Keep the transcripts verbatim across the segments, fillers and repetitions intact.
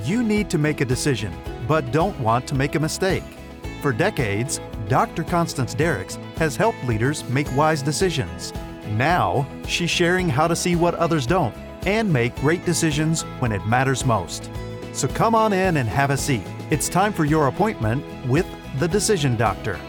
You need to make a decision, but don't want to make a mistake. For decades, Doctor Constance Derricks has helped leaders make wise decisions. Now, she's sharing how to see what others don't and make great decisions when it matters most. So come on in and have a seat. It's time for your appointment with the Decision Doctor.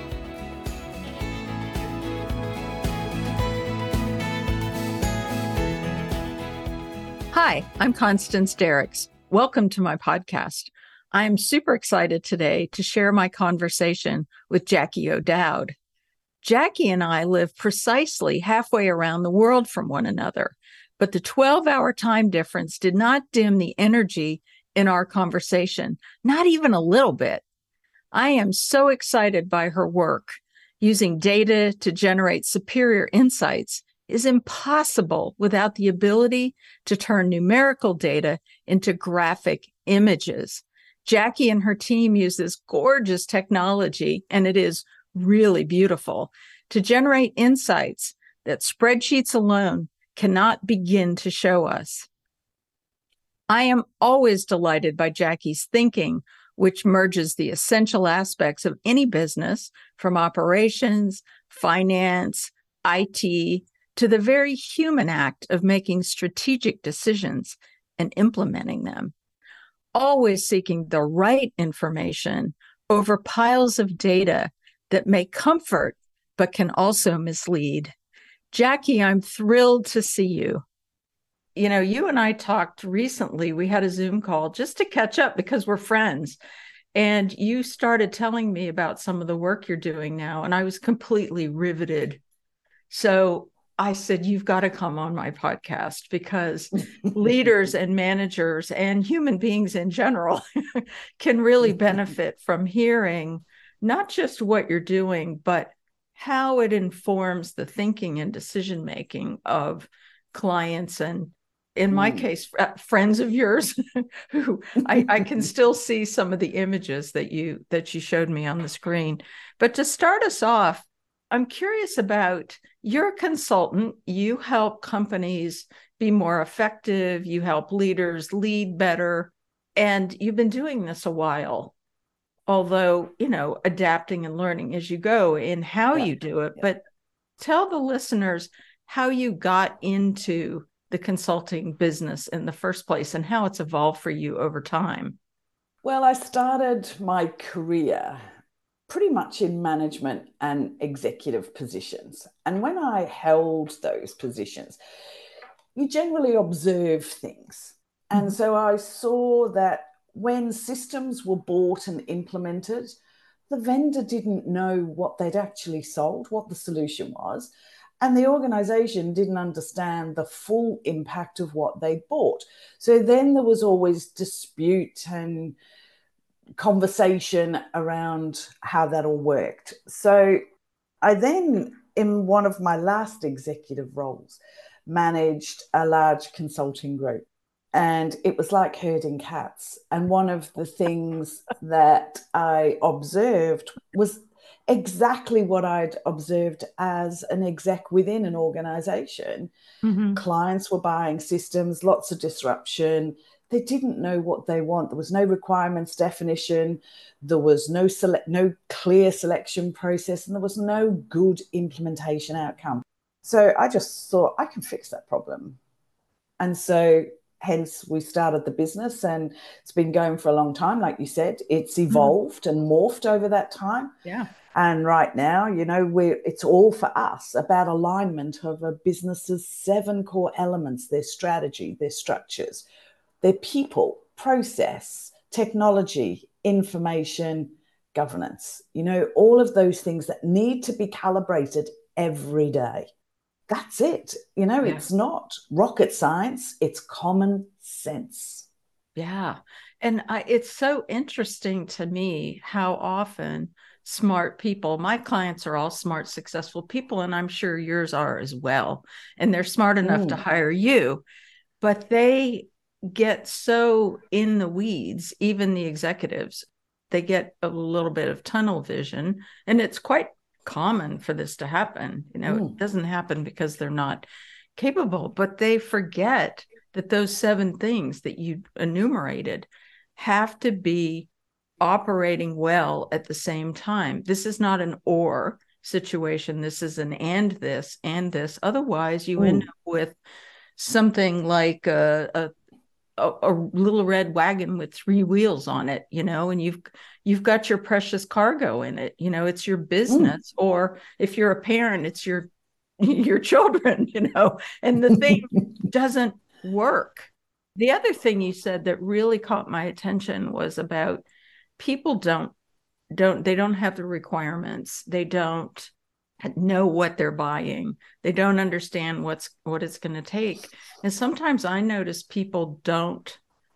Hi, I'm Constance Derricks. Welcome to my podcast. I'm super excited today to share my conversation with Jackie O'Dowd. Jackie and I live precisely halfway around the world from one another, but the twelve-hour time difference did not dim the energy in our conversation, not even a little bit. I am so excited by her work. Using data to generate superior insights is impossible without the ability to turn numerical data into graphic images. Jackie and her team use this gorgeous technology, and it is really beautiful, to generate insights that spreadsheets alone cannot begin to show us. I am always delighted by Jackie's thinking, which merges the essential aspects of any business, from operations, finance, I T, to the very human act of making strategic decisions and implementing them. Always seeking the right information over piles of data that may comfort but can also mislead. Jackie, I'm thrilled to see you. You know, you and I talked recently. We had a Zoom call just to catch up because we're friends. And you started telling me about some of the work you're doing now, and I was completely riveted. So I said, you've got to come on my podcast because leaders and managers and human beings in general can really benefit from hearing not just what you're doing, but how it informs the thinking and decision-making of clients and, in my mm. case, friends of yours who I, I can still see some of the images that you that you showed me on the screen. But to start us off, I'm curious about, you're a consultant, you help companies be more effective, you help leaders lead better, and you've been doing this a while, although, you know, adapting and learning as you go in how yeah. you do it. Yeah. But tell the listeners how you got into the consulting business in the first place and how it's evolved for you over time. Well, I started my career pretty much in management and executive positions. And when I held those positions, you generally observe things. And mm-hmm. so I saw that when systems were bought and implemented, the vendor didn't know what they'd actually sold, what the solution was, and the organization didn't understand the full impact of what they bought. So then there was always dispute and conversation around how that all worked. So I then, in one of my last executive roles, managed a large consulting group, and it was like herding cats. And one of the things that I observed was exactly what I'd observed as an exec within an organization. Mm-hmm. Clients were buying systems, lots of disruption. They didn't know what they want. There was no requirements definition. There was no select, no clear selection process, and there was no good implementation outcome. So I just thought, I can fix that problem. And so hence we started the business, and it's been going for a long time. Like you said, it's evolved mm. and morphed over that time. Yeah. And right now, you know, we're, it's all for us about alignment of a business's seven core elements, their strategy, their structures, their people, process, technology, information, governance, you know, all of those things that need to be calibrated every day. That's it. You know, yeah. It's not rocket science, it's common sense. Yeah. And I, it's so interesting to me how often smart people, my clients are all smart, successful people, and I'm sure yours are as well. And they're smart enough mm. to hire you, but they get so in the weeds, even the executives, they get a little bit of tunnel vision, and it's quite common for this to happen. You know, mm. it doesn't happen because they're not capable, but they forget that those seven things that you enumerated have to be operating well at the same time. This is not an or situation. This is an and this and this. Otherwise, you mm. end up with something like a, a, a little red wagon with three wheels on it, you know, and you've you've got your precious cargo in it. You know, it's your business. Mm. Or if you're a parent, it's your your children, you know, and the thing doesn't work. The other thing you said that really caught my attention was about people don't don't they don't have the requirements. They don't know what they're buying. They don't understand what's what it's going to take. And sometimes I notice people don't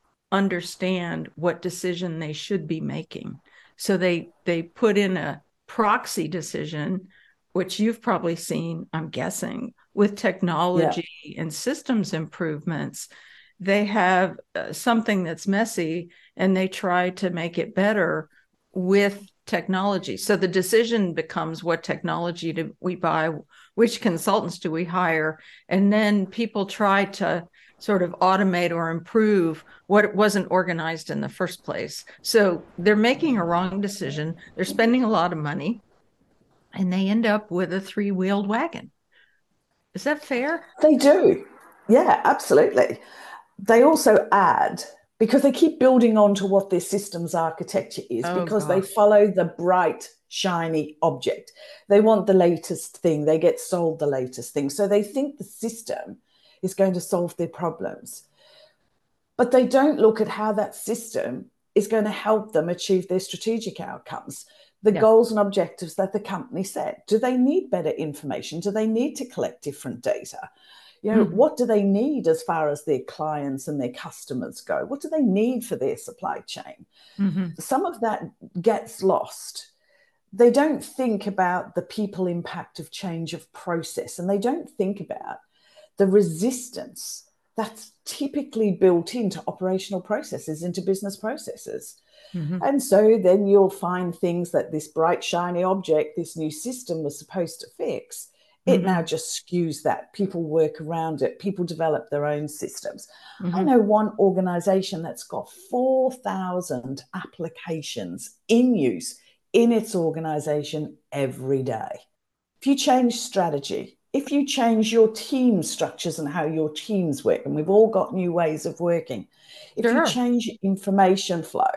understand what decision they should be making. So they they put in a proxy decision, which you've probably seen, I'm guessing, with technology yeah. and systems improvements. They have uh, something that's messy and they try to make it better with technology. So the decision becomes, what technology do we buy? Which consultants do we hire? And then people try to sort of automate or improve what wasn't organized in the first place. So they're making a wrong decision. They're spending a lot of money and they end up with a three-wheeled wagon. Is that fair? They do. Yeah, absolutely. They also add, because they keep building on to what their systems architecture is, oh, because gosh. They follow the bright, shiny object. They want the latest thing. They get sold the latest thing. So they think the system is going to solve their problems. But they don't look at how that system is going to help them achieve their strategic outcomes, the yeah. goals and objectives that the company set. Do they need better information? Do they need to collect different data? You know, mm-hmm. what do they need as far as their clients and their customers go? What do they need for their supply chain? Mm-hmm. Some of that gets lost. They don't think about the people impact of change of process, and they don't think about the resistance that's typically built into operational processes, into business processes. Mm-hmm. And so then you'll find things that this bright, shiny object, this new system was supposed to fix. It mm-hmm. now just skews that. People work around it. People develop their own systems. Mm-hmm. I know one organization that's got four thousand applications in use in its organization every day. If you change strategy, if you change your team structures and how your teams work, and we've all got new ways of working, if sure. you change information flow,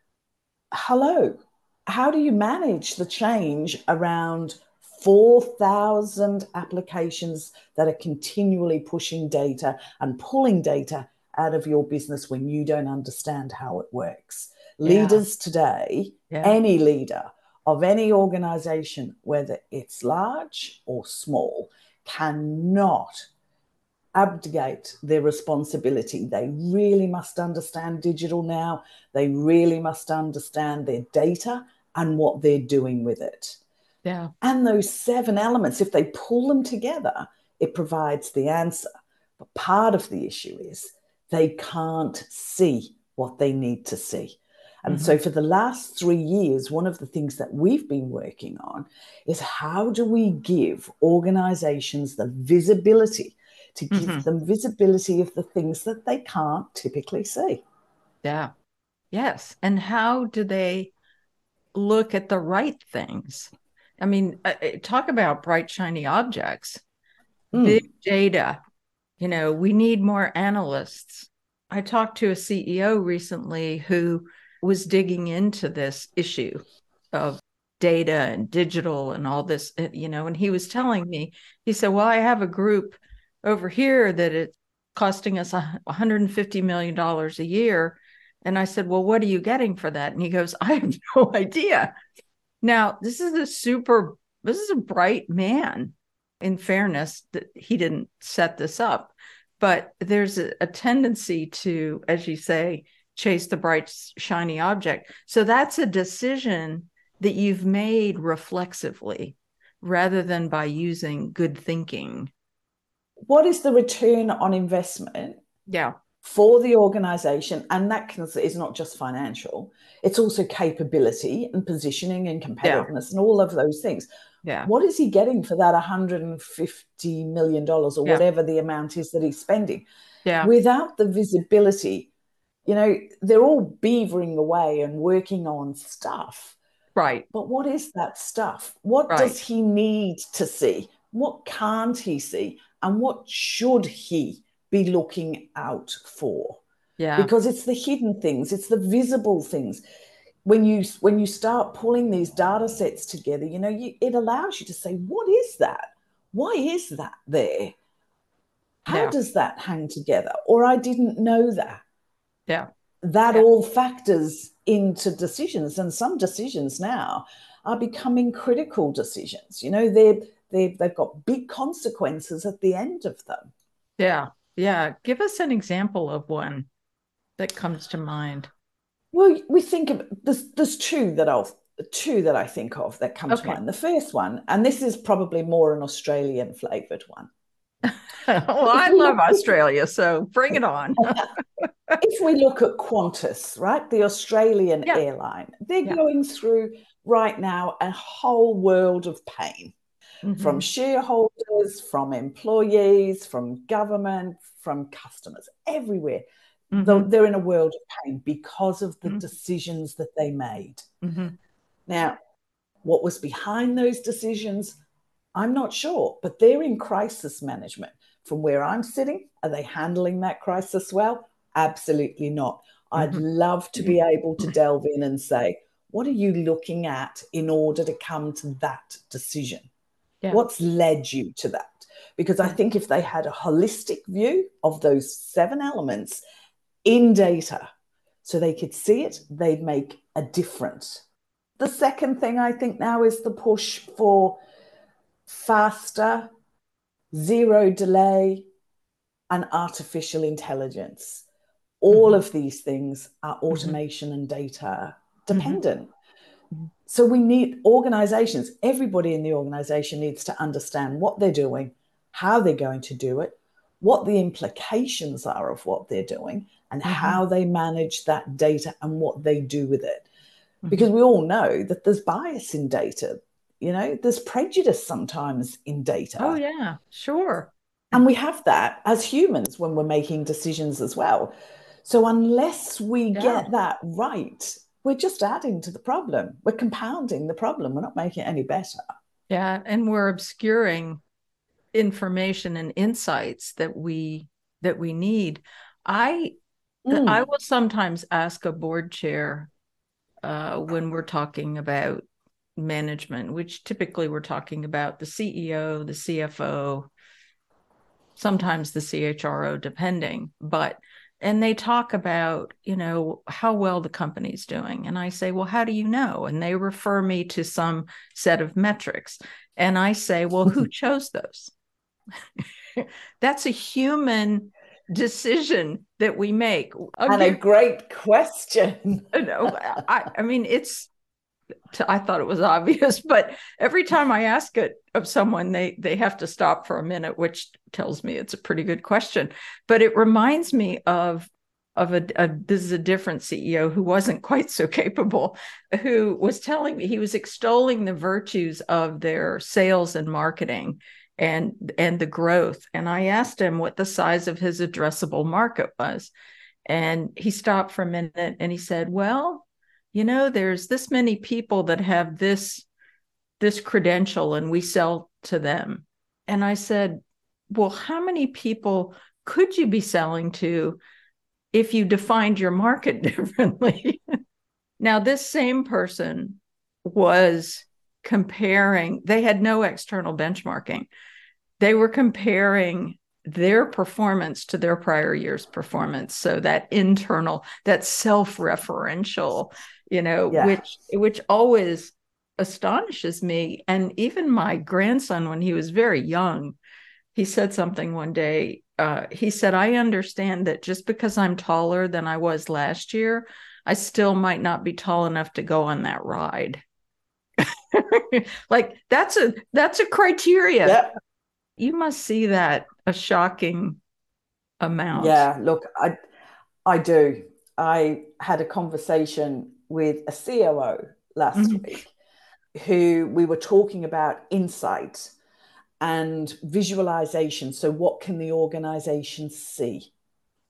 hello, how do you manage the change around four thousand applications that are continually pushing data and pulling data out of your business when you don't understand how it works? Yeah. Leaders today, yeah. any leader of any organization, whether it's large or small, cannot abdicate their responsibility. They really must understand digital now. They really must understand their data and what they're doing with it. Yeah. And those seven elements, if they pull them together, it provides the answer. But part of the issue is they can't see what they need to see. And mm-hmm. so for the last three years, one of the things that we've been working on is how do we give organizations the visibility to give mm-hmm. them visibility of the things that they can't typically see. Yeah. Yes. And how do they look at the right things? I mean, uh, talk about bright, shiny objects, mm. big data. You know, we need more analysts. I talked to a C E O recently who was digging into this issue of data and digital and all this, you know, and he was telling me, he said, well, I have a group over here that it's costing us one hundred fifty million dollars a year. And I said, well, what are you getting for that? And he goes, I have no idea. Now, this is a super, this is a bright man. In fairness, that he didn't set this up, but there's a, a tendency to, as you say, chase the bright, shiny object. So that's a decision that you've made reflexively rather than by using good thinking. What is the return on investment? Yeah. For the organization, and that is not just financial, it's also capability and positioning and competitiveness yeah. and all of those things. Yeah. What is he getting for that one hundred fifty million dollars or yeah. whatever the amount is that he's spending? Yeah. Without the visibility, You know, they're all beavering away and working on stuff. Right. But what is that stuff? What Right. does he need to see? What can't he see? And what should he be looking out for? Yeah. Because it's the hidden things, it's the visible things. When you when you start pulling these data sets together, you know, you, it allows you to say, what is that? Why is that there? How Yeah. does that hang together? Or I didn't know that. Yeah. That Yeah. all factors into decisions. And some decisions now are becoming critical decisions. You know, they're, they're, they've got big consequences at the end of them. Yeah. Yeah. Give us an example of one that comes to mind. Well, we think of there's there's two that I'll two that I think of that come Okay. to mind. The first one, and this is probably more an Australian flavored one. Well, I love look, Australia, so bring it on. If we look at Qantas, right, the Australian yeah. airline, they're yeah. going through right now a whole world of pain mm-hmm. from shareholders, from employees, from government, from customers, everywhere. Mm-hmm. They're in a world of pain because of the mm-hmm. decisions that they made. Mm-hmm. Now, what was behind those decisions, I'm not sure, but they're in crisis management. From where I'm sitting, are they handling that crisis well? Absolutely not. Mm-hmm. I'd love to be able to delve in and say, what are you looking at in order to come to that decision? Yeah. What's led you to that? Because I think if they had a holistic view of those seven elements in data so they could see it, they'd make a difference. The second thing I think now is the push for faster, zero delay, and artificial intelligence. All mm-hmm. of these things are automation mm-hmm. and data dependent. Mm-hmm. So we need organizations, everybody in the organization needs to understand what they're doing, how they're going to do it, what the implications are of what they're doing, and mm-hmm. how they manage that data and what they do with it. Mm-hmm. Because we all know that there's bias in data. You know, there's prejudice sometimes in data. Oh, yeah, sure. And we have that as humans when we're making decisions as well. So unless we yeah. get that right, we're just adding to the problem. We're compounding the problem. We're not making it any better. Yeah, and we're obscuring information and insights that we that we need. I mm. I will sometimes ask a board chair uh, when we're talking about management, which typically we're talking about the C E O, the C F O, sometimes the C H R O, depending. But and they talk about, you know, how well the company's doing. And I say, well, how do you know? And they refer me to some set of metrics. And I say, well, who chose those? That's a human decision that we make. I'll and give, a great question. No, I, I mean, it's, I thought it was obvious, but every time I ask it of someone, they they have to stop for a minute, which tells me it's a pretty good question. But it reminds me of of a, a this is a different C E O who wasn't quite so capable, who was telling me, he was extolling the virtues of their sales and marketing and and the growth. And I asked him what the size of his addressable market was, and he stopped for a minute and he said, well, you know, there's this many people that have this, this credential and we sell to them. And I said, well, how many people could you be selling to if you defined your market differently? Now, this same person was comparing, they had no external benchmarking. They were comparing their performance to their prior year's performance. So that internal, that self-referential, you know, yeah. which which always astonishes me. And even my grandson, when he was very young, he said something one day. Uh, he said, I understand that just because I'm taller than I was last year, I still might not be tall enough to go on that ride. Like that's a that's a criteria. Yep. You must see that a shocking amount. Yeah, look, I I do. I had a conversation with a C O O last mm-hmm. week who we were talking about insight and visualization. So what can the organization see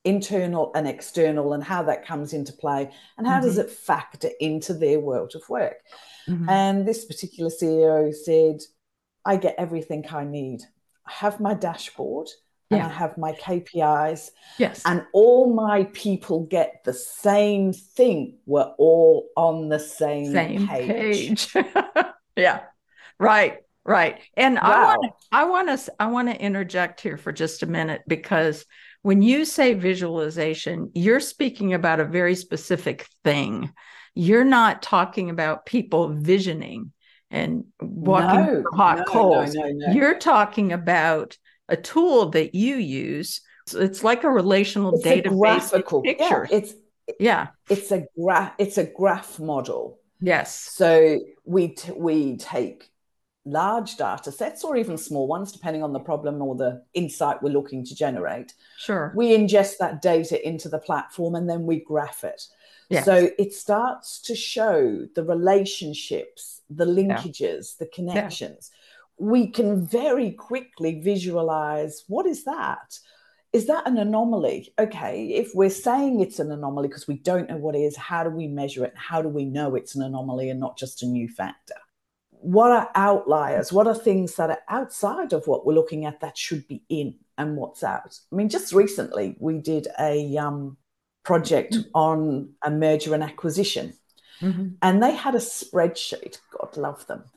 internal and external, and how that comes into play, and how mm-hmm. does it factor into their world of work. Mm-hmm. And this particular C E O said, I get everything I need. I have my dashboard and yeah. I have my K P Is. Yes. And all my people get the same thing. We're all on the same, same page. page. Yeah. Right. Right. And wow. I want to I want to I want to interject here for just a minute, because when you say visualization, you're speaking about a very specific thing. You're not talking about people visioning and walking no, through hot no, coals. No, no, no. You're talking about a tool that you use. It's like a relational it's database. A graphical picture. Yeah, it's yeah. It's a graph. It's a graph model. Yes. So we t- we take large data sets, or even small ones, depending on the problem or the insight we're looking to generate. Sure. We ingest that data into the platform and then we graph it. Yes. So it starts to show the relationships, the linkages, yeah. the connections. Yeah. We can very quickly visualize, what is that? Is that an anomaly? Okay, if we're saying it's an anomaly because we don't know what it is, how do we measure it? How do we know it's an anomaly and not just a new factor? What are outliers? What are things that are outside of what we're looking at that should be in, and what's out? I mean, just recently we did a um, project mm-hmm. on a merger and acquisition, mm-hmm. and they had a spreadsheet. God love them.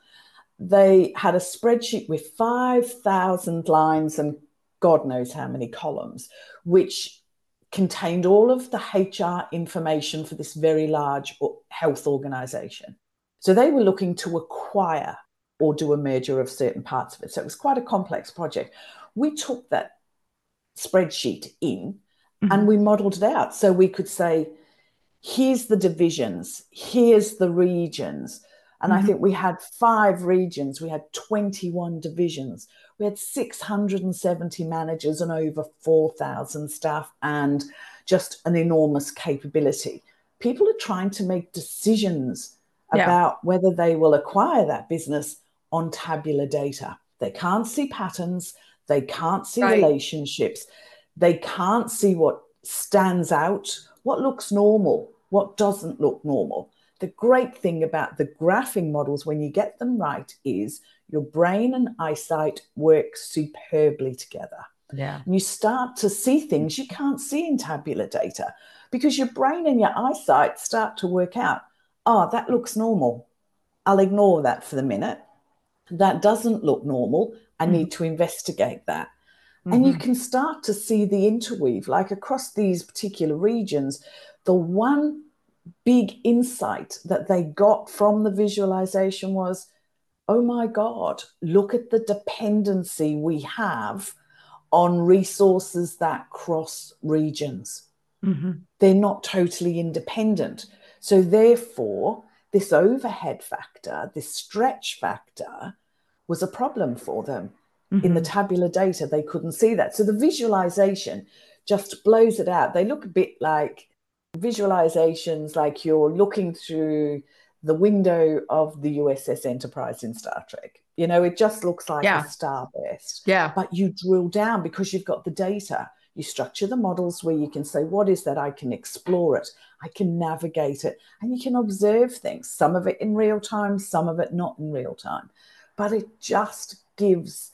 They had a spreadsheet with five thousand lines and God knows how many columns, which contained all of the H R information for this very large health organization. So they were looking to acquire or do a merger of certain parts of it. So it was quite a complex project. We took that spreadsheet in mm-hmm. and we modeled it out. So we could say, here's the divisions, here's the regions. And mm-hmm. I think we had five regions, we had twenty-one divisions, we had six hundred seventy managers and over four thousand staff, and just an enormous capability. People are trying to make decisions yeah. about whether they will acquire that business on tabular data. They can't see patterns, they can't see right. relationships, they can't see what stands out, what looks normal, what doesn't look normal. The great thing about the graphing models, when you get them right, is your brain and eyesight work superbly together. Yeah. And you start to see things you can't see in tabular data, because your brain and your eyesight start to work out, oh, that looks normal. I'll ignore that for the minute. That doesn't look normal. I mm-hmm. need to investigate that. Mm-hmm. And you can start to see the interweave, like across these particular regions. The one big insight that they got from the visualization was, oh my God, look at the dependency we have on resources that cross regions. Mm-hmm. They're not totally independent. So therefore, this overhead factor, this stretch factor, was a problem for them. Mm-hmm. In the tabular data, they couldn't see that. So the visualization just blows it out. They look a bit like visualizations like you're looking through the window of the U S S Enterprise in Star Trek. You know, it just looks like yeah. a starburst. Yeah. But you drill down because you've got the data. You structure the models where you can say, what is that? I can explore it. I can navigate it. And you can observe things, some of it in real time, some of it not in real time. But it just gives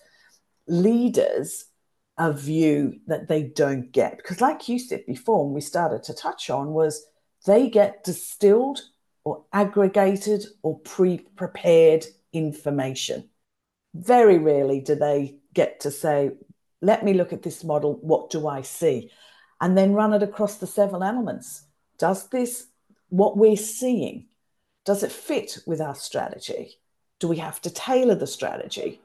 leaders a view that they don't get. Because like you said before, and we started to touch on, was they get distilled or aggregated or pre-prepared information. Very rarely do they get to say, let me look at this model, what do I see? And then run it across the several elements. Does this, what we're seeing, does it fit with our strategy? Do we have to tailor the strategy?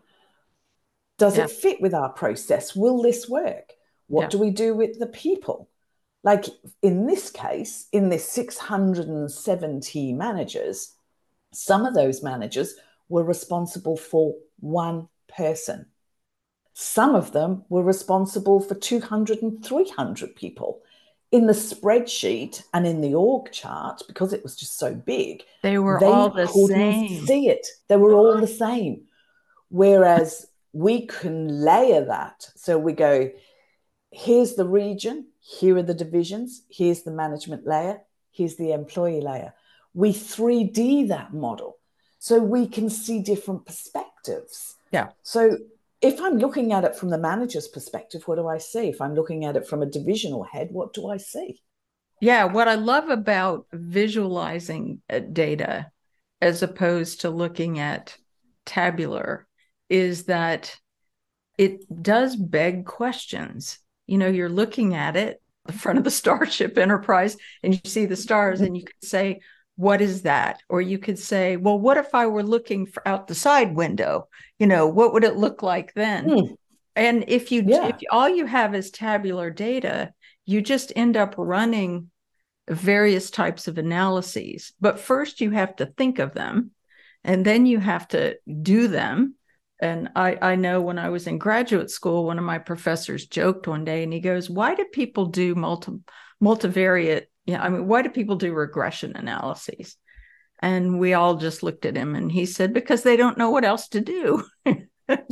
Does yeah. it fit with our process? Will this work? What yeah. do we do with the people? Like in this case, in this six hundred seventy managers, some of those managers were responsible for one person. Some of them were responsible for two hundred and three hundred people. In the spreadsheet and in the org chart, because it was just so big, they were they all the couldn't same. see it. They were all the same. Whereas we can layer that. So we go, here's the region, Here are the divisions. Here's the management layer. Here's the employee layer. We three D that model so we can see different perspectives. Yeah. So if I'm looking at it from the manager's perspective, what do I see? If I'm looking at it from a divisional head, what do I see? Yeah. What I love about visualizing data as opposed to looking at tabular is that it does beg questions. You know, you're looking at it, the front of the Starship Enterprise, and you see the stars, and you could say, what is that? Or you could say, well, what if I were looking for out the side window? You know, what would it look like then? Mm. And if you, yeah. if all you have is tabular data, you just end up running various types of analyses. But first you have to think of them, and then you have to do them. And I, I know when I was in graduate school, one of my professors joked one day, and he goes, why do people do multi, multivariate, you know, I mean, why do people do regression analyses? And we all just looked at him, and he said, because they don't know what else to do. You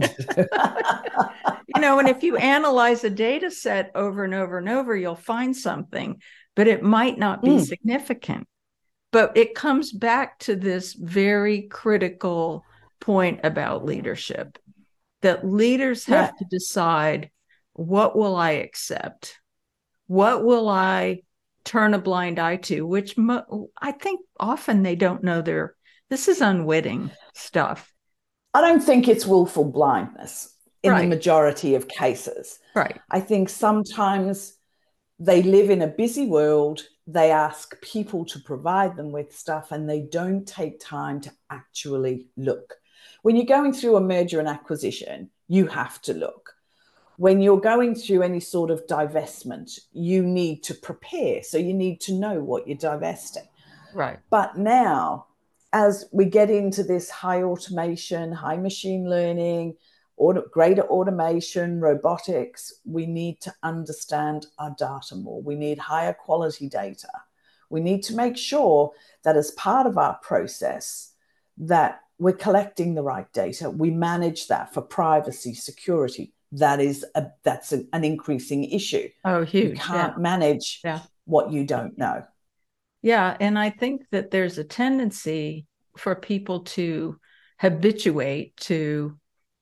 know, and if you analyze a data set over and over and over, you'll find something, but it might not be mm. significant. But it comes back to this very critical point about leadership, that leaders have yeah. to decide, what will I accept? What will I turn a blind eye to? Which mo- I think often they don't know they're, this is unwitting stuff. I don't think it's willful blindness in right. the majority of cases. Right. I think sometimes they live in a busy world. They ask people to provide them with stuff, and they don't take time to actually look. When you're going through a merger and acquisition, you have to look. When you're going through any sort of divestment, you need to prepare. So you need to know what you're divesting. Right. But now, as we get into this high automation, high machine learning, auto, greater automation, robotics, we need to understand our data more. We need higher quality data. We need to make sure that as part of our process, that we're collecting the right data. We manage that for privacy, security. That is a, that's a, an increasing issue. Oh, huge. You can't yeah. manage yeah. what you don't know. Yeah. And I think that there's a tendency for people to habituate to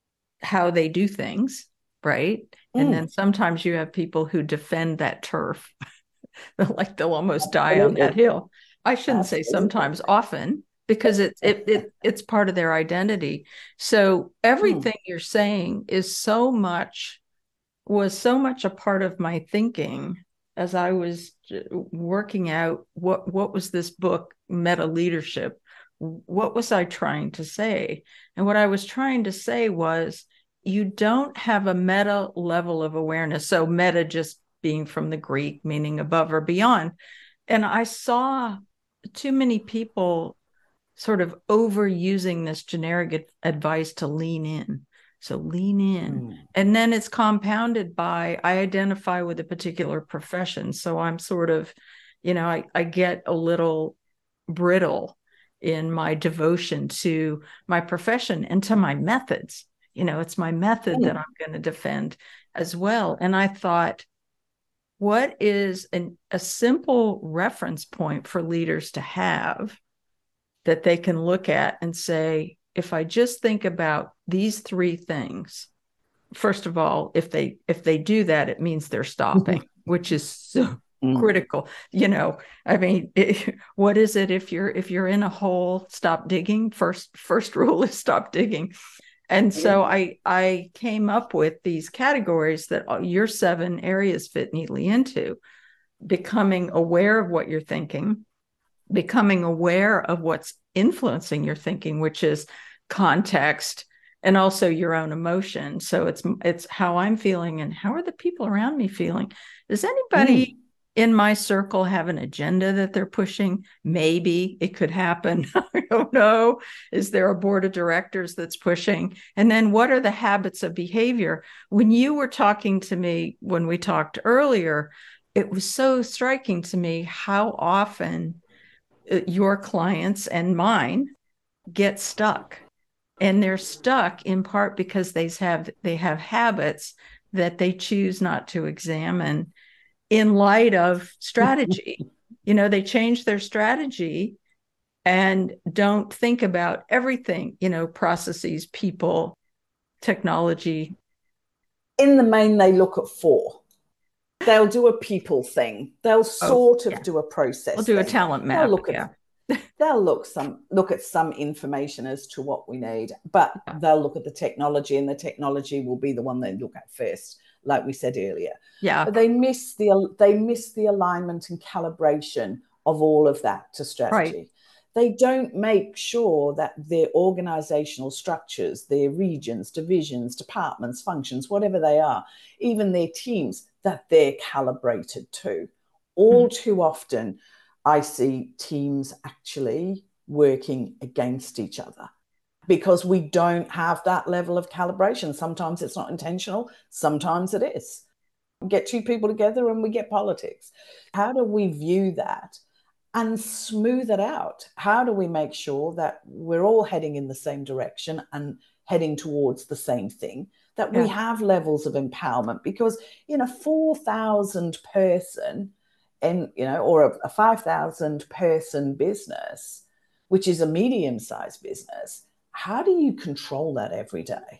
how they do things, right? Mm. And then sometimes you have people who defend that turf. Like they'll almost Absolutely. Die on that hill. I shouldn't Absolutely. Say sometimes, often, because it, it, it, it's part of their identity. So everything mm. you're saying is so much, was so much a part of my thinking as I was working out what, what was this book, Meta Leadership? What was I trying to say? And what I was trying to say was, you don't have a meta level of awareness. So meta just being from the Greek, meaning above or beyond. And I saw too many people sort of overusing this generic advice to lean in. So lean in. Mm. And then it's compounded by, I identify with a particular profession. So I'm sort of, you know, I, I get a little brittle in my devotion to my profession and to my methods. You know, it's my method mm. that I'm going to defend as well. And I thought, what is an, a simple reference point for leaders to have that they can look at and say, if I just think about these three things, first of all, if they if they do that, it means they're stopping, which is so mm. critical. You know, I mean, it, what is it if you're if you're in a hole, stop digging. First first rule is stop digging. And so I I came up with these categories that your seven areas fit neatly into: becoming aware of what you're thinking, becoming aware of what's influencing your thinking, which is context and also your own emotion. So it's it's how I'm feeling and how are the people around me feeling. Does anybody mm. in my circle have an agenda that they're pushing? Maybe it could happen. I don't know. Is there a board of directors that's pushing? And then what are the habits of behavior? When you were talking to me, when we talked earlier, it was so striking to me how often your clients and mine get stuck. And they're stuck in part because they have they have habits that they choose not to examine. in light of strategy. You know, they change their strategy and don't think about everything, you know, processes, people, technology. In the main, they look at four. They'll do a people thing. They'll sort oh, of yeah. do a process. We'll do thing. a talent map. They'll look at yeah. they'll look some look at some information as to what we need, but they'll look at the technology, and the technology will be the one they look at first, like we said earlier. Yeah. But they miss the they miss the alignment and calibration of all of that to strategy. Right. They don't make sure that their organizational structures, their regions, divisions, departments, functions, whatever they are, even their teams, that they're calibrated to. All mm-hmm. too often, I see teams actually working against each other because we don't have that level of calibration. Sometimes it's not intentional. Sometimes it is. We get two people together and we get politics. How do we view that and smooth it out? How do we make sure that we're all heading in the same direction and heading towards the same thing, that yeah. we have levels of empowerment? Because in a four thousand person and, you know, or a, a five thousand person business, which is a medium-sized business, how do you control that every day?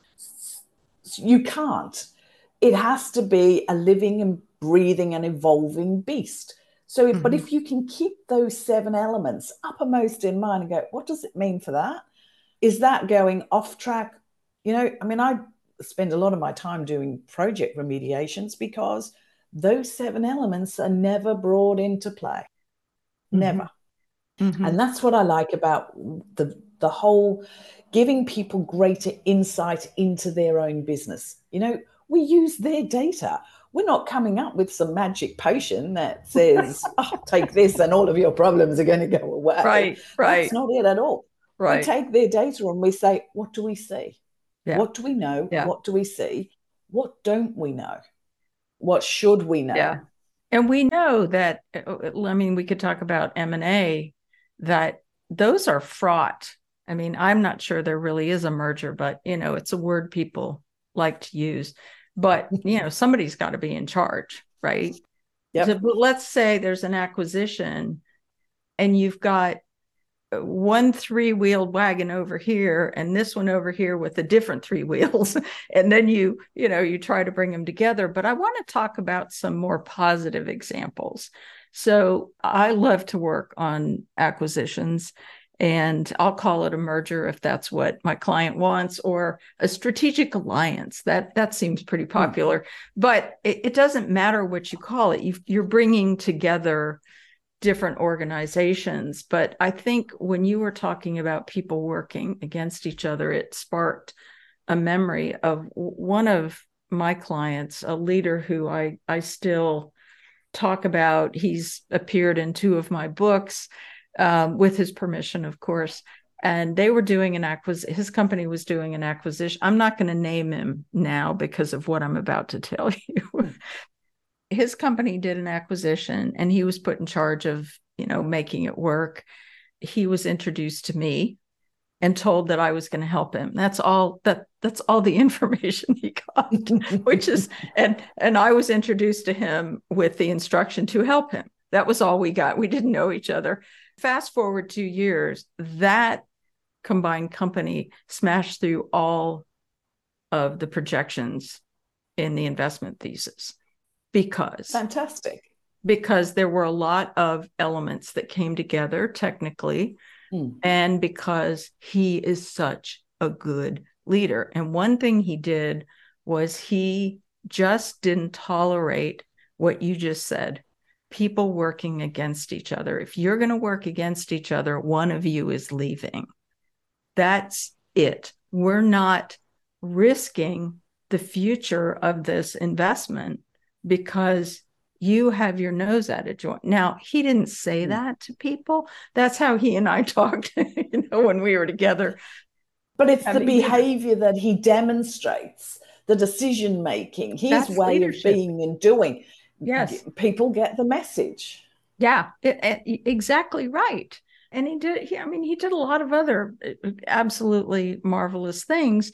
You can't. It has to be a living and breathing and evolving beast. So, mm-hmm. but if you can keep those seven elements uppermost in mind and go, what does it mean for that? Is that going off track? You know, I mean, I spend a lot of my time doing project remediations because those seven elements are never brought into play. Mm-hmm. Never. Mm-hmm. And that's what I like about the, the whole giving people greater insight into their own business. You know, we use their data. We're not coming up with some magic potion that says, oh, take this and all of your problems are going to go away. Right, right. That's not it at all. Right. We take their data and we say, what do we see? Yeah. What do we know? Yeah. What do we see? What don't we know? What should we know? Yeah. And we know that, I mean, we could talk about M and A, that those are fraught. I mean, I'm not sure there really is a merger, but, you know, it's a word people like to use. But, you know, somebody's got to be in charge, right? Yep. So, but let's say there's an acquisition and you've got one three-wheeled wagon over here and this one over here with a different three wheels. And then you, you know, you try to bring them together. But I want to talk about some more positive examples. So I love to work on acquisitions, and I'll call it a merger if that's what my client wants, or a strategic alliance. That that seems pretty popular, mm-hmm. but it, it doesn't matter what you call it. You've, you're bringing together different organizations. But I think when you were talking about people working against each other, it sparked a memory of one of my clients, a leader who I, I still talk about. He's appeared in two of my books, um, with his permission, of course. And they were doing an acquisition. His company was doing an acquisition. I'm not going to name him now because of what I'm about to tell you. His company did an acquisition and he was put in charge of, you know, making it work. He was introduced to me and told that I was going to help him. That's all that that's all the information he got, which is, and, and I was introduced to him with the instruction to help him. That was all we got. We didn't know each other. Fast forward two years, that combined company smashed through all of the projections in the investment thesis. Because fantastic, because there were a lot of elements that came together technically, mm. and because he is such a good leader. And one thing he did was he just didn't tolerate what you just said, people working against each other. If you're going to work against each other, one of you is leaving. That's it. We're not risking the future of this investment because you have your nose at a joint. Now, he didn't say that to people. That's how he and I talked, you know, when we were together. But it's the behavior that he demonstrates, the decision-making, his way leadership. Of being and doing. Yes. People get the message. Yeah, it, it, exactly right. And he did, he, I mean, he did a lot of other absolutely marvelous things.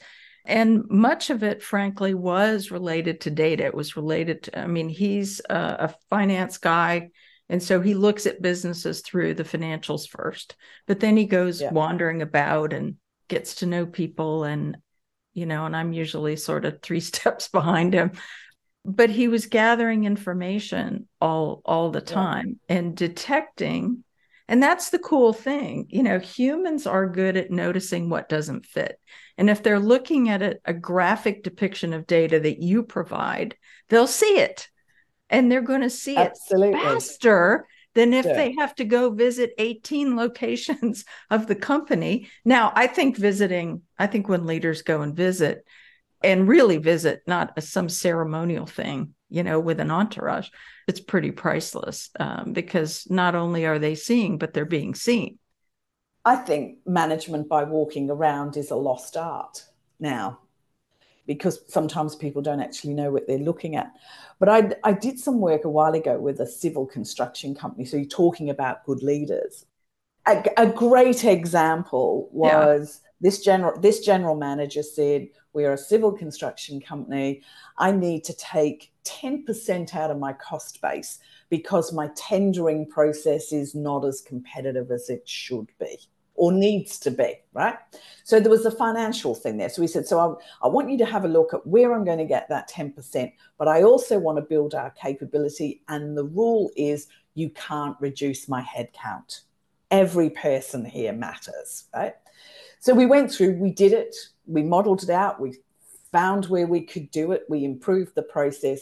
And much of it, frankly, was related to data. It was related to, I mean, he's a, a finance guy. And so he looks at businesses through the financials first, but then he goes Yeah. wandering about and gets to know people. And, you know, and I'm usually sort of three steps behind him. But he was gathering information all, all the time yeah. and detecting. And that's the cool thing. You know, humans are good at noticing what doesn't fit. And if they're looking at a, a graphic depiction of data that you provide, they'll see it. And they're going to see Absolutely. it faster than if yeah. they have to go visit eighteen locations of the company. Now, I think visiting, I think when leaders go and visit, and really visit, not a, some ceremonial thing, you know, with an entourage, it's pretty priceless um, because not only are they seeing, but they're being seen. I think management by walking around is a lost art now, because sometimes people don't actually know what they're looking at. But I, I did some work a while ago with a civil construction company. So you're talking about good leaders. A, a great example was yeah. this general this general manager said, we're a civil construction company. I need to take ten percent out of my cost base because my tendering process is not as competitive as it should be or needs to be, right? So there was a financial thing there. So we said, so I, I want you to have a look at where I'm going to get that ten percent, but I also want to build our capability. And the rule is you can't reduce my headcount. Every person here matters, right? So we went through, we did it, we modeled it out, we found where we could do it, we improved the process.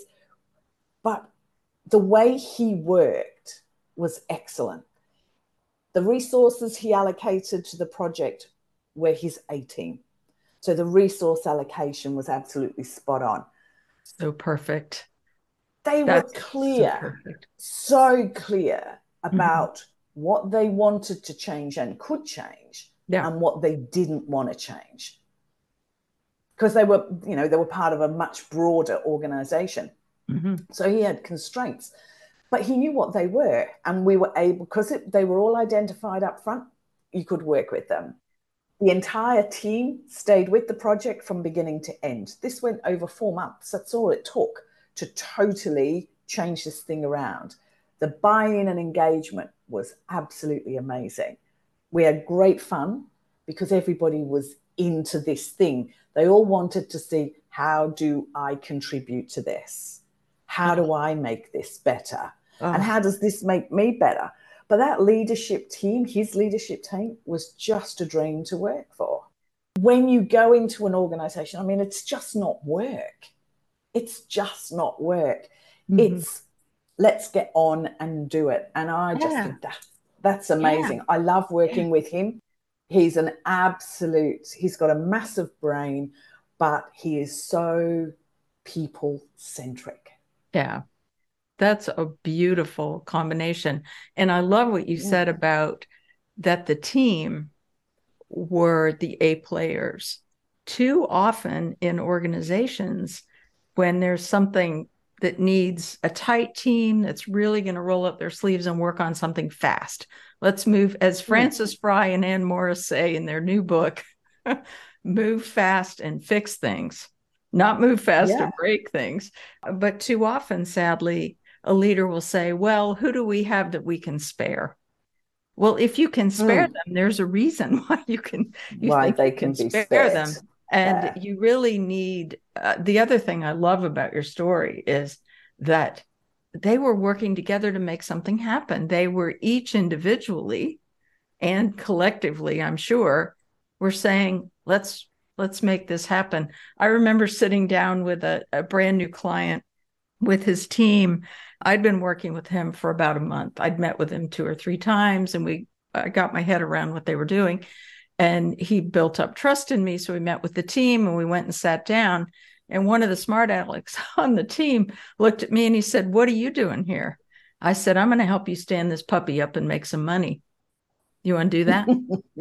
But the way he worked was excellent. The resources he allocated to the project were his A-team. So the resource allocation was absolutely spot on. So perfect. They That's were clear, so, so clear about mm-hmm. what they wanted to change and could change. Yeah. And what they didn't want to change. Because they were, you know, they were part of a much broader organization. Mm-hmm. So he had constraints, but he knew what they were. And we were able, because it, they were all identified up front, you could work with them. The entire team stayed with the project from beginning to end. This went over four months. That's all it took to totally change this thing around. The buy-in and engagement was absolutely amazing. We had great fun because everybody was into this thing. They all wanted to see, how do I contribute to this? How do I make this better? Oh. And how does this make me better? But that leadership team, his leadership team, was just a dream to work for. When you go into an organization, I mean, it's just not work. It's just not work. Mm-hmm. It's let's get on and do it. And I just yeah. think that that's amazing. Yeah. I love working yeah. with him. He's an absolute, he's got a massive brain, but he is so people-centric. Yeah, that's a beautiful combination. And I love what you yeah. said about that the team were the A players. Too often in organizations, when there's something that needs a tight team that's really going to roll up their sleeves and work on something fast. Let's move, as Frances Fry and Ann Morris say in their new book, move fast and fix things, not move fast yeah. and break things. But too often, sadly, a leader will say, well, who do we have that we can spare? Well, if you can spare mm. them, there's a reason why you can, you why think they you can, can be spare spared. them. And yeah. you really need, uh, the other thing I love about your story is that they were working together to make something happen. They were each individually and collectively, I'm sure, were saying, let's, let's make this happen. I remember sitting down with a, a brand new client with his team. I'd been working with him for about a month. I'd met with him two or three times and we I got my head around what they were doing. And he built up trust in me. So we met with the team and we went and sat down. And one of the smart alecks on the team looked at me and he said, what are you doing here? I said, I'm going to help you stand this puppy up and make some money. You want to do that?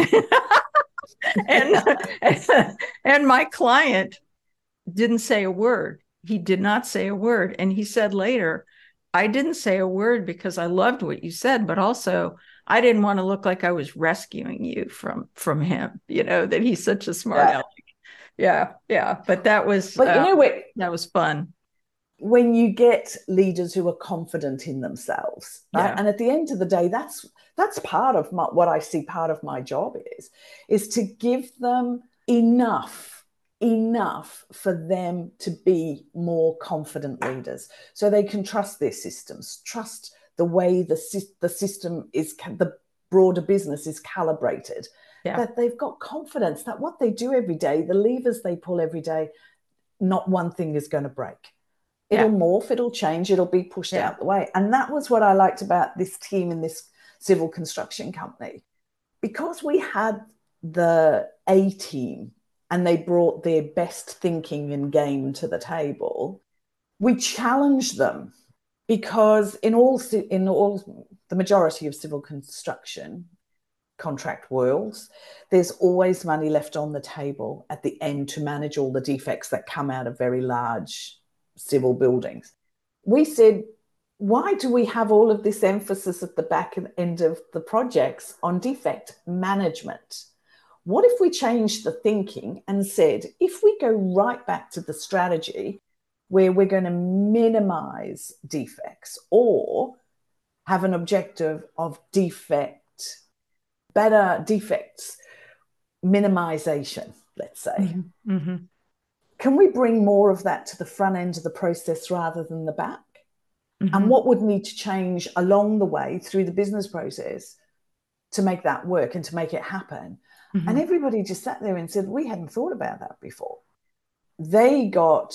and, and my client didn't say a word. He did not say a word. And he said later, I didn't say a word because I loved what you said, but also I didn't want to look like I was rescuing you from, from him, you know, that he's such a smart yeah. aleck. yeah, yeah. But that was, But you uh, know what? that was fun. When you get leaders who are confident in themselves, right? Yeah. And at the end of the day, that's that's part of my, what I see part of my job is, is to give them enough, enough for them to be more confident leaders so they can trust their systems, trust the way the, the system is, the broader business is calibrated, Yeah. that they've got confidence that what they do every day, the levers they pull every day, not one thing is going to break. It'll yeah. morph, it'll change, it'll be pushed yeah. out the way. And that was what I liked about this team in this civil construction company. Because we had the A team and they brought their best thinking and game to the table, we challenged them, because in all, in all the majority of civil construction contract worlds, there's always money left on the table at the end to manage all the defects that come out of very large civil buildings. We said, why do we have all of this emphasis at the back end of the projects on defect management? What if we changed the thinking and said, if we go right back to the strategy where we're going to minimize defects or have an objective of defect, better defects minimization, let's say. Mm-hmm. Mm-hmm. Can we bring more of that to the front end of the process rather than the back? Mm-hmm. And what would need to change along the way through the business process to make that work and to make it happen? Mm-hmm. And everybody just sat there and said, we hadn't thought about that before. They got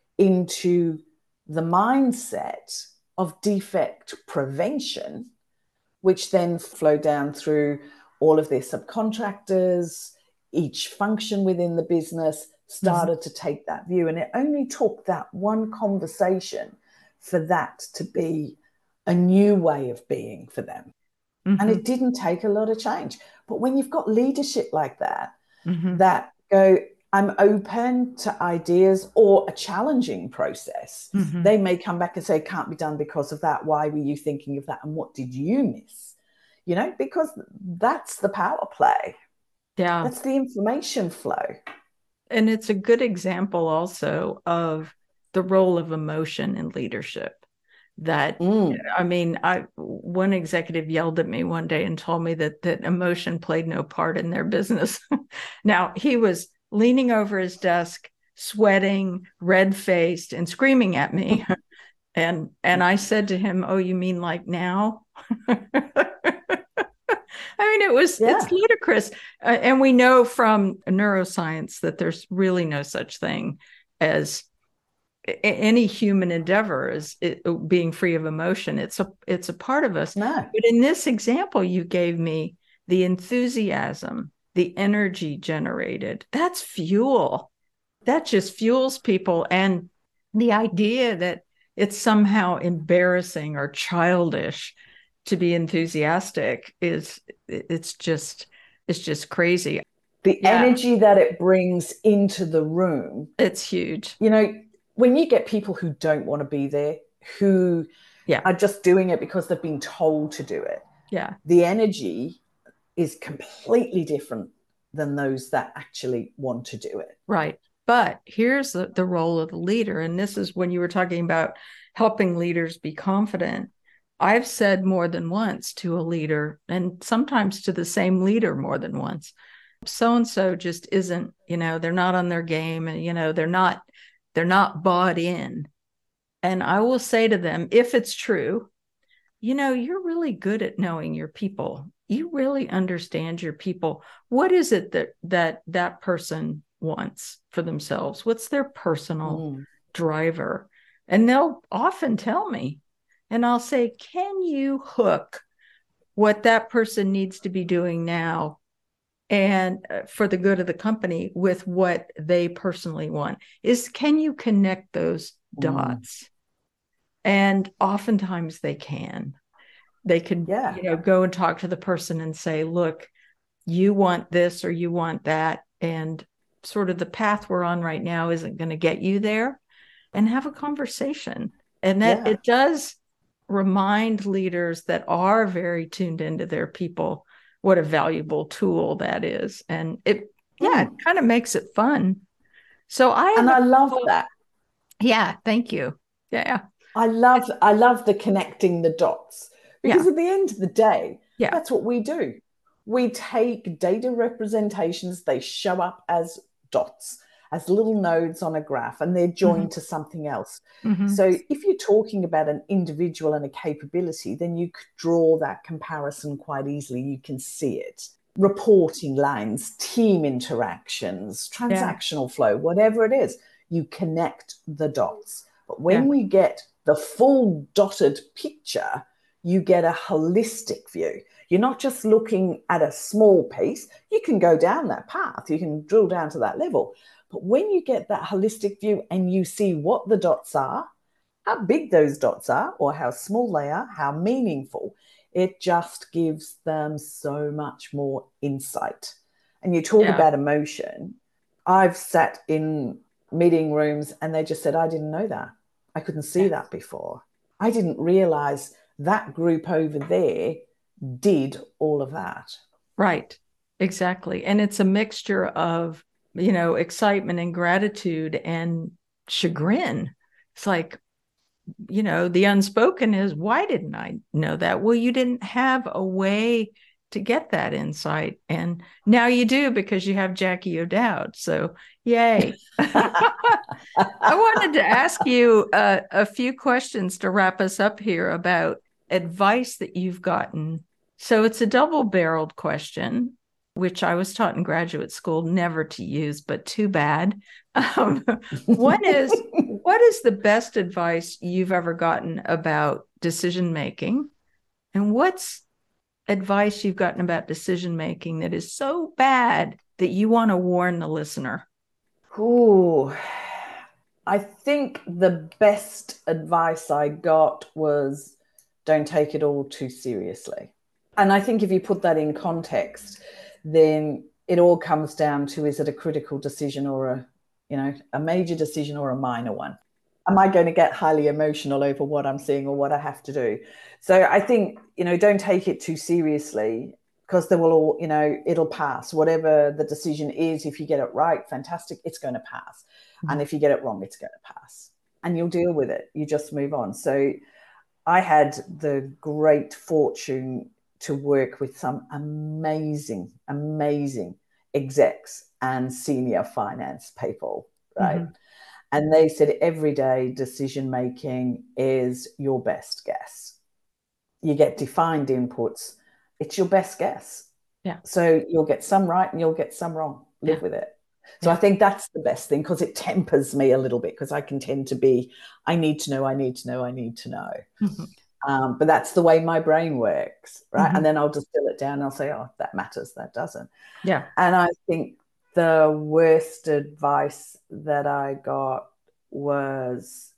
into the mindset of defect prevention, which then flowed down through all of their subcontractors, each function within the business started mm-hmm. to take that view. And it only took that one conversation for that to be a new way of being for them. Mm-hmm. And it didn't take a lot of change. But when you've got leadership like that, mm-hmm. that go, I'm open to ideas or a challenging process, mm-hmm. they may come back and say, it can't be done because of that. Why were you thinking of that? And what did you miss? You know, because that's the power play. Yeah. That's the information flow. And it's a good example also of the role of emotion in leadership. That, mm. I mean, I one executive yelled at me one day and told me that that emotion played no part in their business. Now, he was leaning over his desk, sweating, red-faced, and screaming at me. and and I said to him, oh, you mean like now? I mean, it was, yeah. it's ludicrous. Uh, and we know from neuroscience that there's really no such thing as a- any human endeavor as it, being free of emotion. It's a, it's a part of us. No. But in this example you gave me, the enthusiasm, the energy generated, that's fuel. That just fuels people. And the idea that it's somehow embarrassing or childish to be enthusiastic is, it's just, it's just crazy. The yeah. energy that it brings into the room. It's huge. You know, when you get people who don't want to be there, who yeah. are just doing it because they've been told to do it. Yeah. The energy is completely different than those that actually want to do it. Right. But here's the, the role of the leader. And this is when you were talking about helping leaders be confident. I've said more than once to a leader, and sometimes to the same leader more than once, so-and-so just isn't, you know, they're not on their game, and, you know, they're not, they're not bought in. And I will say to them, if it's true, you know, you're really good at knowing your people. You really understand your people. What is it that that that person wants for themselves? What's their personal mm. driver? And they'll often tell me, and I'll say, can you hook what that person needs to be doing now and for the good of the company with what they personally want? Is, can you connect those dots? Mm. And oftentimes they can. They could, yeah. you know, go and talk to the person and say, look, you want this or you want that. And sort of the path we're on right now isn't going to get you there, and have a conversation. And that yeah. it does remind leaders that are very tuned into their people what a valuable tool that is. And it, yeah, mm. it kind of makes it fun. So I have And I a love couple- that. Yeah, thank you. Yeah. I love I love the connecting the dots, because Yeah. at the end of the day, Yeah. that's what we do. We take data representations, they show up as dots, as little nodes on a graph, and they're joined Mhm. to something else. Mhm. So if you're talking about an individual and a capability, then you could draw that comparison quite easily. You can see it. Reporting lines, team interactions, transactional flow, whatever it is, you connect the dots. But when Yeah. you get the full dotted picture, you get a holistic view. You're not just looking at a small piece. You can go down that path, you can drill down to that level. But when you get that holistic view and you see what the dots are, how big those dots are, or how small they are, how meaningful, it just gives them so much more insight. And you talk Yeah. about emotion. I've sat in meeting rooms and they just said, I didn't know that. I couldn't see that before. I didn't realize that group over there did all of that. Right. Exactly. And it's a mixture of, you know, excitement and gratitude and chagrin. It's like, you know, the unspoken is, why didn't I know that? Well, you didn't have a way to get that insight. And now you do, because you have Jackie O'Dowd. So yay. I wanted to ask you uh, a few questions to wrap us up here about advice that you've gotten. So it's a double-barreled question, which I was taught in graduate school never to use, but too bad. Um, one is, what is the best advice you've ever gotten about decision making? And what's advice you've gotten about decision making that is so bad that you want to warn the listener? Ooh, I think the best advice I got was, don't take it all too seriously. And I think if you put that in context, then it all comes down to, is it a critical decision or a, you know, a major decision or a minor one? Am I going to get highly emotional over what I'm seeing or what I have to do? So I think, you know, don't take it too seriously, because they will all, you know, it'll pass. Whatever the decision is, if you get it right, fantastic, it's going to pass. Mm-hmm. And if you get it wrong, it's going to pass. And you'll deal with it. You just move on. So I had the great fortune to work with some amazing, amazing execs and senior finance people, right? Mm-hmm. And they said every day decision making is your best guess. You get defined inputs. It's your best guess. Yeah. So you'll get some right and you'll get some wrong. Live yeah. with it. So yeah. I think that's the best thing, because it tempers me a little bit, because I can tend to be, I need to know, I need to know, I need to know. Mm-hmm. Um, but that's the way my brain works, right? Mm-hmm. And then I'll distill it down and I'll say, oh, that matters, that doesn't. Yeah. And I think the worst advice that I got was,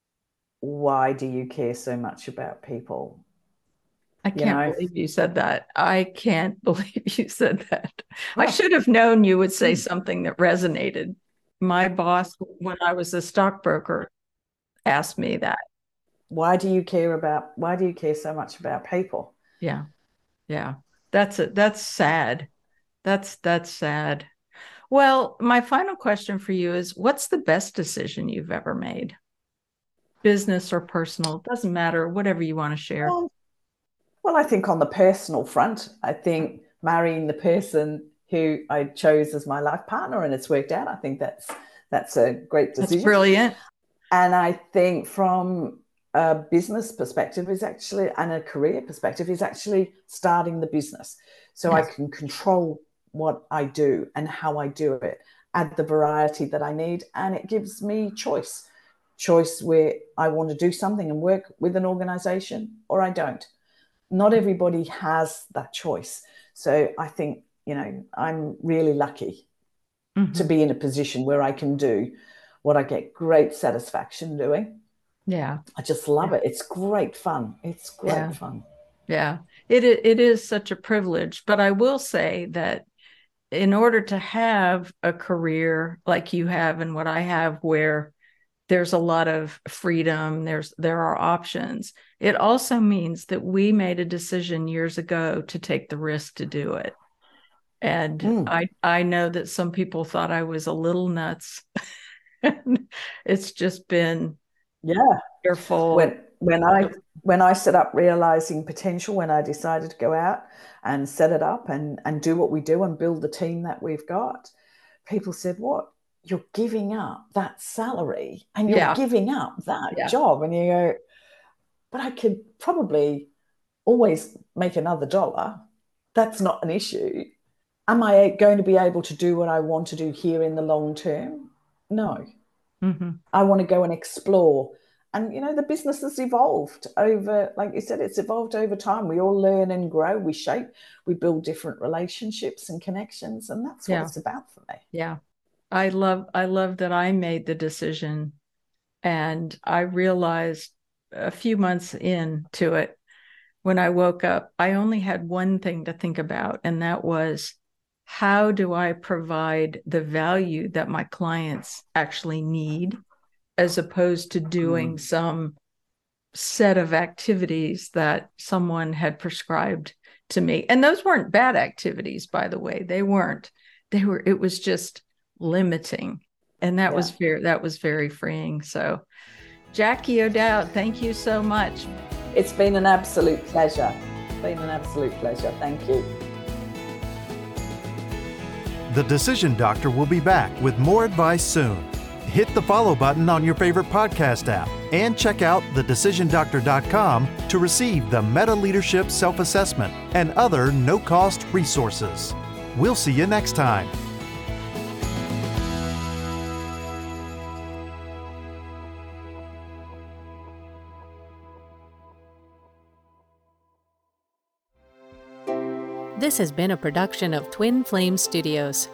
why do you care so much about people? I can't you know? believe you said that. I can't believe you said that. Oh. I should have known you would say something that resonated. My boss, when I was a stockbroker, asked me that. Why do you care about, why do you care so much about people? Yeah. Yeah. That's it. That's sad. That's, that's sad. Well, my final question for you is, what's the best decision you've ever made? Business or personal, doesn't matter, whatever you want to share. Um, well, I think on the personal front, I think marrying the person who I chose as my life partner, and it's worked out. I think that's that's a great decision. That's brilliant. And I think from a business perspective is actually, and a career perspective is actually starting the business. So yes. I can control what I do and how I do it, add the variety that I need, and it gives me choice. Choice where I want to do something and work with an organization, or I don't. Not everybody has that choice. So I think, you know, I'm really lucky mm-hmm. to be in a position where I can do what I get great satisfaction doing. Yeah. I just love yeah. it. It's great fun. It's great yeah. fun. Yeah. It it is such a privilege. But I will say that in order to have a career like you have and what I have, where there's a lot of freedom, there's there are options, it also means that we made a decision years ago to take the risk to do it. And Mm. I, I know that some people thought I was a little nuts. And it's just been Yeah. wonderful. When when I when I set up Realizing Potential, when I decided to go out and set it up and and do what we do and build the team that we've got, people said, "What? You're giving up that salary and you're Yeah. giving up that Yeah. job?" And you go, "But I could probably always make another dollar. That's not an issue. Am I going to be able to do what I want to do here in the long term? No. Mm-hmm. I want to go and explore." And, you know, the business has evolved over, like you said, it's evolved over time. We all learn and grow, we shape, we build different relationships and connections. And that's what Yeah. it's about for me. Yeah. I love, I love that I made the decision, and I realized a few months into it, when I woke up, I only had one thing to think about, and that was, how do I provide the value that my clients actually need, as opposed to doing mm. some set of activities that someone had prescribed to me. And those weren't bad activities, by the way. They weren't. They were, it was just limiting. And that yeah. was very, that was very freeing. So Jackie O'Dowd, thank you so much. It's been an absolute pleasure. It's been an absolute pleasure. Thank you. The Decision Doctor will be back with more advice soon. Hit the follow button on your favorite podcast app and check out the decision doctor dot com to receive the Meta Leadership Self-Assessment and other no-cost resources. We'll see you next time. This has been a production of Twin Flame Studios.